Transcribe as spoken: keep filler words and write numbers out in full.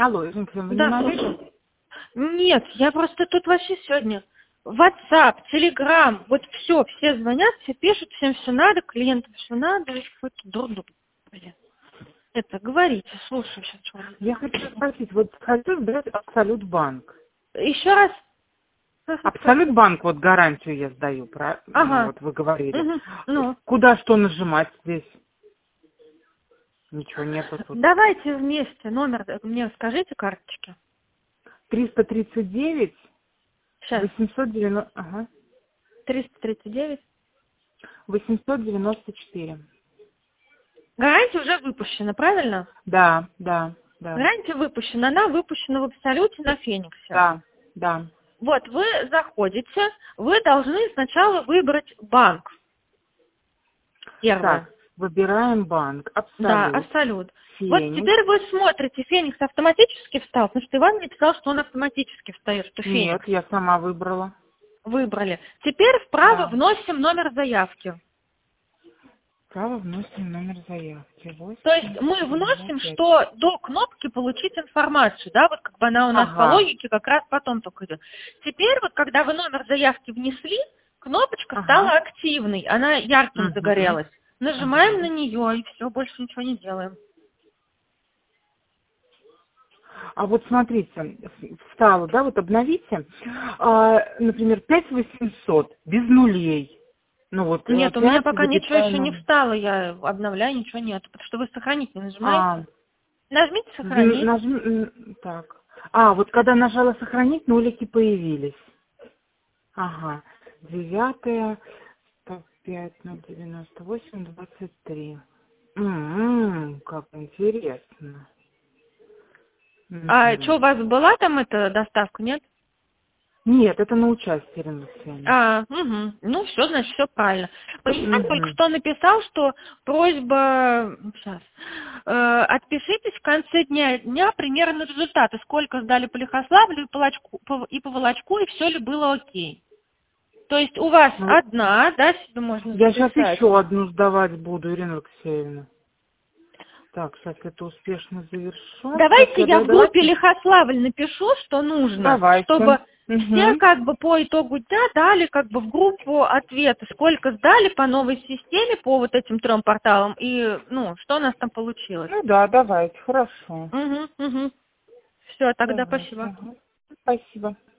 Алло, извините, вы не Да, на слушай. Нет, я просто тут вообще сегодня WhatsApp, Telegram, вот все, все звонят, все пишут, всем все надо, клиентам все надо, и какой-то дурдом, блин. Это, говорите, слушаю сейчас. Что вы. Я хочу спросить, вот хочу сдать Абсолют банк. Еще раз. Абсолют банк, вот гарантию я сдаю, про... ну Ага. вот вы говорили. Угу. Ну. Куда что нажимать здесь? Ничего нету тут. Давайте вместе номер мне скажите карточки. триста тридцать девять, Сейчас. восемьсот девяносто, ага, триста тридцать девять. восемьсот девяносто четыре. Гарантия уже выпущена, правильно? Да, да, да. Гарантия выпущена, она выпущена в Абсолюте на Фениксе. Да, да. Вот, вы заходите, вы должны сначала выбрать банк. Первое. Так, выбираем банк. Абсолют. Да, Абсолют. Феникс. Вот теперь вы смотрите, Феникс автоматически встал, потому что Иван мне писал, что он автоматически встает, что Нет, Феникс. я сама выбрала. Выбрали. Теперь вправо Да. вносим номер заявки. Право вносим номер заявки. восемь, То есть мы вносим, пять. что до кнопки получить информацию, да, вот как бы она у нас Ага. по логике как раз потом только идет. Теперь вот когда вы номер заявки внесли, кнопочка Ага. стала активной, она ярким Угу. загорелась. Нажимаем Ага. на нее и все, больше ничего не делаем. А вот смотрите, встало, да, вот обновите, а, например, пять восемьсот, без нулей. Ну вот, Нет, у меня пять, пока ничего еще не запятая, встало, я обновляю, ничего нет, потому что вы сохранить не нажимаете. а, Нажмите сохранить. нажм... так. А, вот когда нажала сохранить, нулики появились. Ага. Девятое, сто пять, ноль девяносто восемь, двадцать три. М-м, как интересно. А Мгм. что, у вас была там эта доставка, нет? Нет, это на участие рынок. А, угу. Ну, все, значит, все правильно. Иван Мгм. только что написал, что просьба, сейчас, э, отпишитесь в конце дня, дня примерно результаты, сколько сдали по Лихославлю и по, Лачку, по- и по Волочку, и все ли было окей. То есть у вас Ну, одна, да, себе можно я сейчас записать. еще одну сдавать буду, Ирина Алексеевна. Так, сейчас это успешно завершу. Давайте Сейчас я я в группе давайте. Лихославль напишу, что нужно, чтобы Давайте. все Угу. как бы по итогу дня дали как бы в группу ответы, сколько сдали по новой системе, по вот этим трем порталам, и, ну, что у нас там получилось. Ну да, давайте, хорошо. Угу, угу. Все, тогда Давайте. спасибо. Ага. Спасибо.